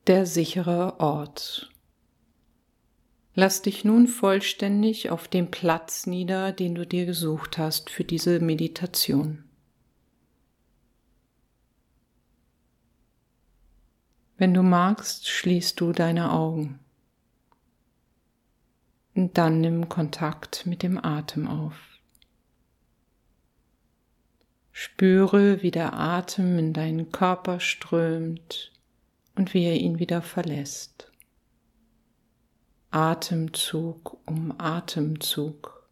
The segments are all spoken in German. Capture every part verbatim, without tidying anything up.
Der sichere Ort. Lass dich nun vollständig auf dem Platz nieder, den du dir gesucht hast für diese Meditation. Wenn du magst, schließt du deine Augen und dann nimm Kontakt mit dem Atem auf. Spüre, wie der Atem in deinen Körper strömt und wie er ihn wieder verlässt. Atemzug um Atemzug.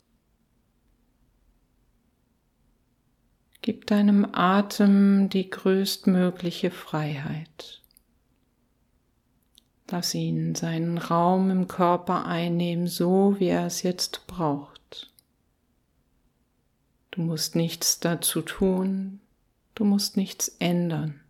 Gib deinem Atem die größtmögliche Freiheit. Lass ihn seinen Raum im Körper einnehmen, so wie er es jetzt braucht. Du musst nichts dazu tun, du musst nichts ändern.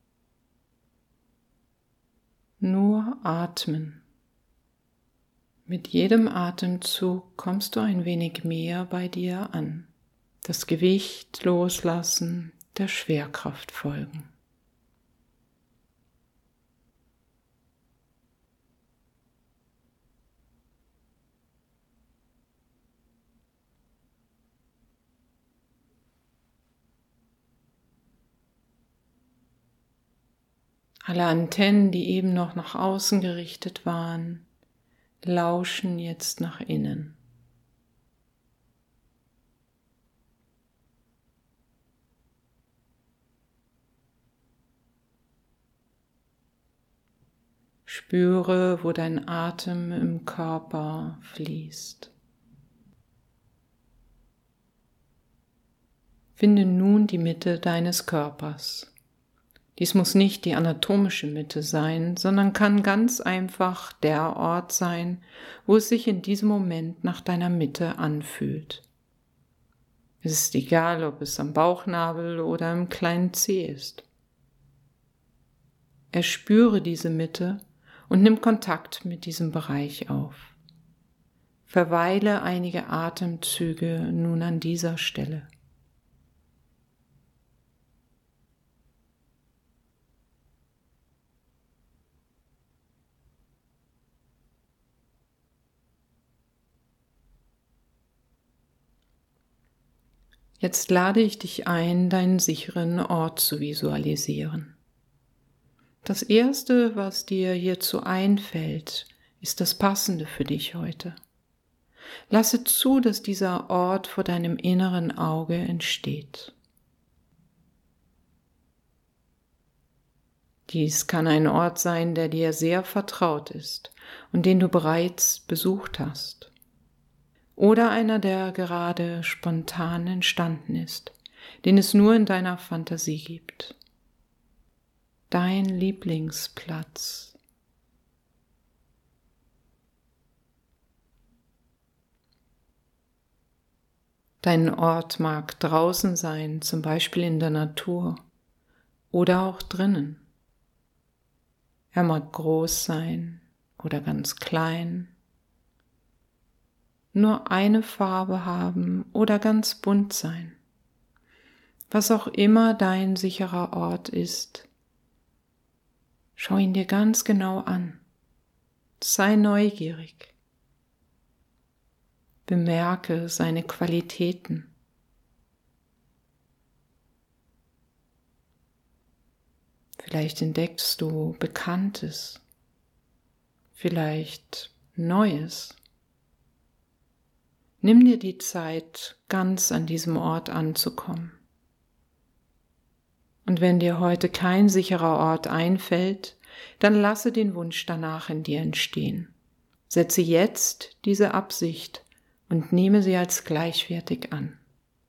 Nur atmen. Mit jedem Atemzug kommst du ein wenig mehr bei dir an. Das Gewicht loslassen, der Schwerkraft folgen. Alle Antennen, die eben noch nach außen gerichtet waren, lauschen jetzt nach innen. Spüre, wo dein Atem im Körper fließt. Finde nun die Mitte deines Körpers. Dies muss nicht die anatomische Mitte sein, sondern kann ganz einfach der Ort sein, wo es sich in diesem Moment nach deiner Mitte anfühlt. Es ist egal, ob es am Bauchnabel oder im kleinen Zeh ist. Erspüre diese Mitte und nimm Kontakt mit diesem Bereich auf. Verweile einige Atemzüge nun an dieser Stelle. Jetzt lade ich dich ein, deinen sicheren Ort zu visualisieren. Das Erste, was dir hierzu einfällt, ist das Passende für dich heute. Lasse zu, dass dieser Ort vor deinem inneren Auge entsteht. Dies kann ein Ort sein, der dir sehr vertraut ist und den du bereits besucht hast. Oder einer, der gerade spontan entstanden ist, den es nur in deiner Fantasie gibt. Dein Lieblingsplatz. Dein Ort mag draußen sein, zum Beispiel in der Natur, oder auch drinnen. Er mag groß sein oder ganz klein, nur eine Farbe haben oder ganz bunt sein. Was auch immer dein sicherer Ort ist, schau ihn dir ganz genau an. Sei neugierig. Bemerke seine Qualitäten. Vielleicht entdeckst du Bekanntes, vielleicht Neues. Nimm dir die Zeit, ganz an diesem Ort anzukommen. Und wenn dir heute kein sicherer Ort einfällt, dann lasse den Wunsch danach in dir entstehen. Setze jetzt diese Absicht und nehme sie als gleichwertig an.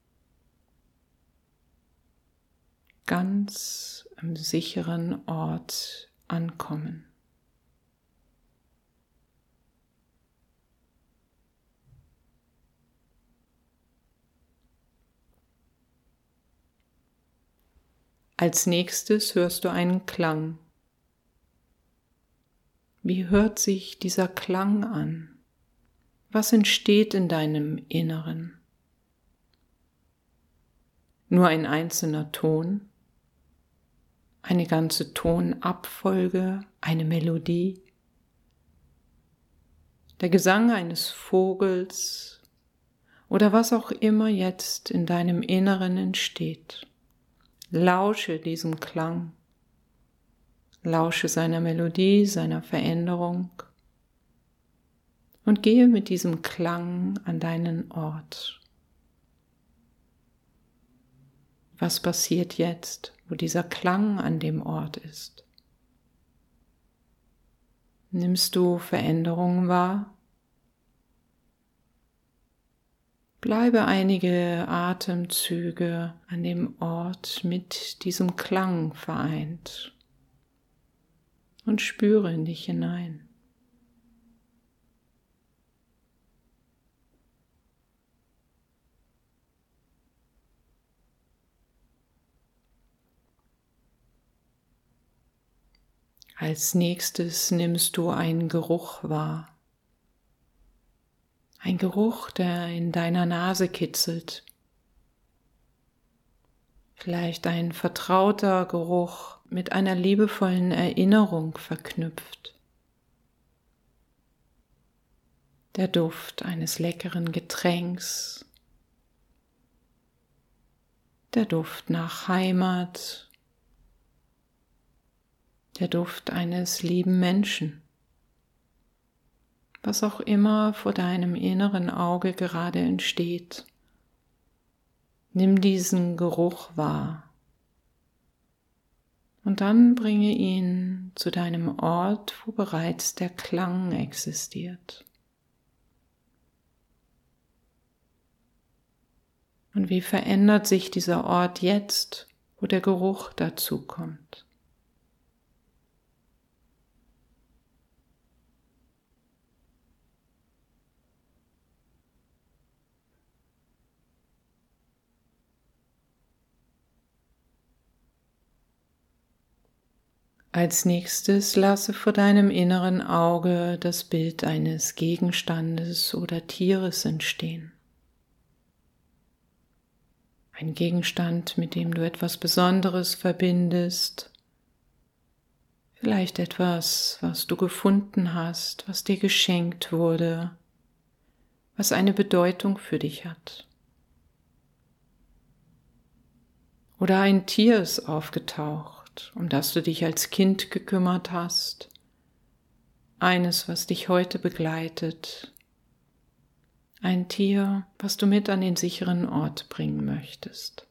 Ganz am sicheren Ort ankommen. Als nächstes hörst du einen Klang. Wie hört sich dieser Klang an? Was entsteht in deinem Inneren? Nur ein einzelner Ton? eine ganze Tonabfolge, eine Melodie, der Gesang eines Vogels oder was auch immer jetzt in deinem Inneren entsteht. Lausche diesem Klang, lausche seiner Melodie, seiner Veränderung und gehe mit diesem Klang an deinen Ort. Was passiert jetzt, wo dieser Klang an dem Ort ist? Nimmst du Veränderungen wahr? Bleibe einige Atemzüge an dem Ort mit diesem Klang vereint und spüre in dich hinein. Als nächstes nimmst du einen Geruch wahr. Ein Geruch, der in deiner Nase kitzelt. Vielleicht ein vertrauter Geruch mit einer liebevollen Erinnerung verknüpft. Der Duft eines leckeren Getränks. Der Duft nach Heimat. Der Duft eines lieben Menschen. Was auch immer vor deinem inneren Auge gerade entsteht, nimm diesen Geruch wahr und dann bringe ihn zu deinem Ort, wo bereits der Klang existiert. Und wie verändert sich dieser Ort jetzt, wo der Geruch dazu kommt? Als nächstes lasse vor deinem inneren Auge das Bild eines Gegenstandes oder Tieres entstehen. Ein Gegenstand, mit dem du etwas Besonderes verbindest, vielleicht etwas, was du gefunden hast, was dir geschenkt wurde, was eine Bedeutung für dich hat. Oder ein Tier ist aufgetaucht, um das du dich als Kind gekümmert hast, eines, was dich heute begleitet, ein Tier, was du mit an den sicheren Ort bringen möchtest.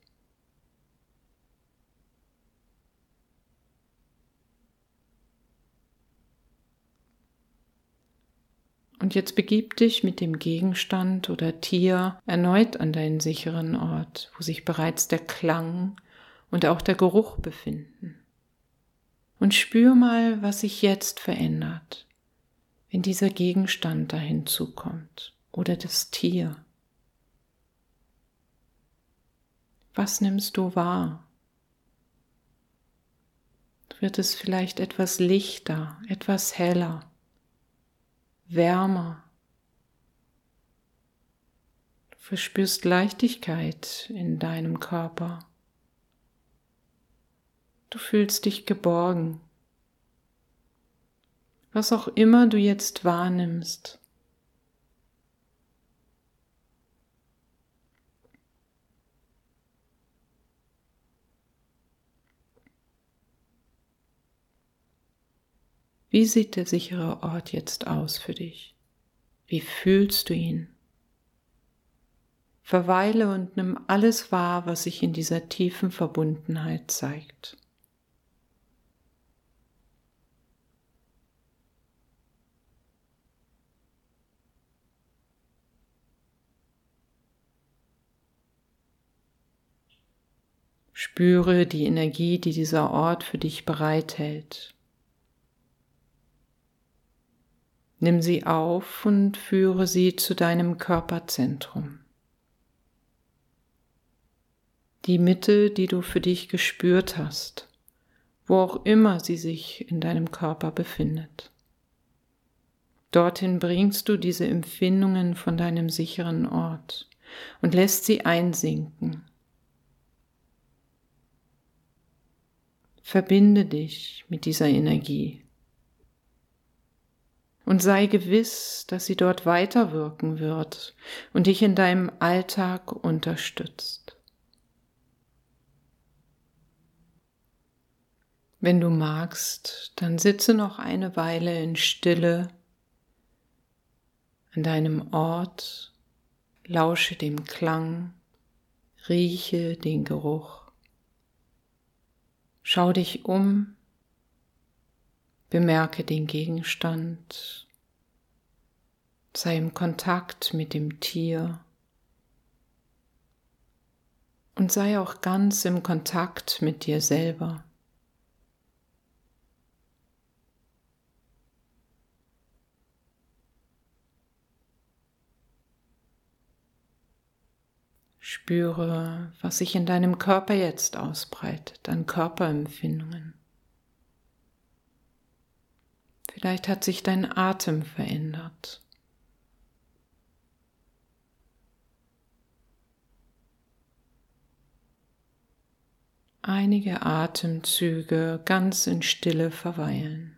Und jetzt begib dich mit dem Gegenstand oder Tier erneut an deinen sicheren Ort, wo sich bereits der Klang und auch der Geruch befinden. Und spür mal, was sich jetzt verändert, wenn dieser Gegenstand dahin zukommt oder das Tier. Was nimmst du wahr? Wird es vielleicht etwas lichter, etwas heller, wärmer? Du verspürst Leichtigkeit in deinem Körper. Du fühlst dich geborgen. Was auch immer du jetzt wahrnimmst. Wie sieht der sichere Ort jetzt aus für dich? Wie fühlst du ihn? Verweile und nimm alles wahr, was sich in dieser tiefen Verbundenheit zeigt. Spüre die Energie, die dieser Ort für dich bereithält. Nimm sie auf und führe sie zu deinem Körperzentrum. Die Mitte, die du für dich gespürt hast, wo auch immer sie sich in deinem Körper befindet. Dorthin bringst du diese Empfindungen von deinem sicheren Ort und lässt sie einsinken. Verbinde dich mit dieser Energie und sei gewiss, dass sie dort weiterwirken wird und dich in deinem Alltag unterstützt. Wenn du magst, dann sitze noch eine Weile in Stille an deinem Ort, lausche dem Klang, rieche den Geruch, schau dich um, bemerke den Gegenstand, sei im Kontakt mit dem Tier und sei auch ganz im Kontakt mit dir selber. Spüre, was sich in deinem Körper jetzt ausbreitet, an Körperempfindungen. Vielleicht hat sich dein Atem verändert. Einige Atemzüge ganz in Stille verweilen.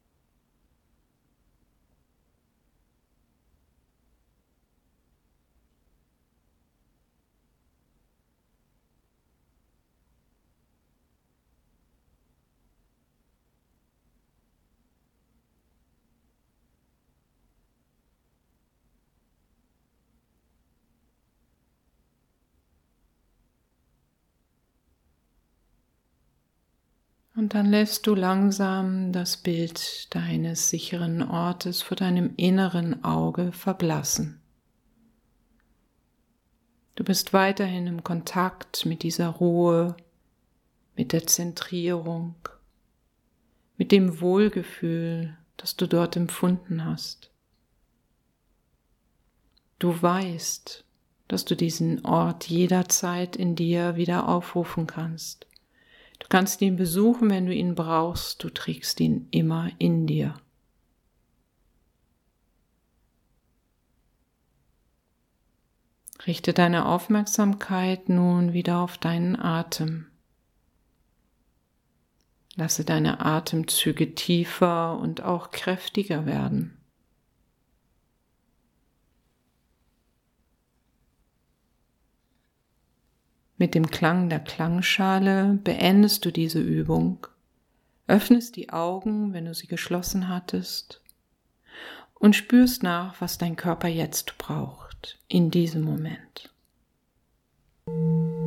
Und dann lässt du langsam das Bild deines sicheren Ortes vor deinem inneren Auge verblassen. Du bist weiterhin im Kontakt mit dieser Ruhe, mit der Zentrierung, mit dem Wohlgefühl, das du dort empfunden hast. Du weißt, dass du diesen Ort jederzeit in dir wieder aufrufen kannst. Du kannst ihn besuchen, wenn du ihn brauchst, du trägst ihn immer in dir. Richte deine Aufmerksamkeit nun wieder auf deinen Atem. Lasse deine Atemzüge tiefer und auch kräftiger werden. Mit dem Klang der Klangschale beendest du diese Übung, öffnest die Augen, wenn du sie geschlossen hattest, und spürst nach, was dein Körper jetzt braucht, in diesem Moment.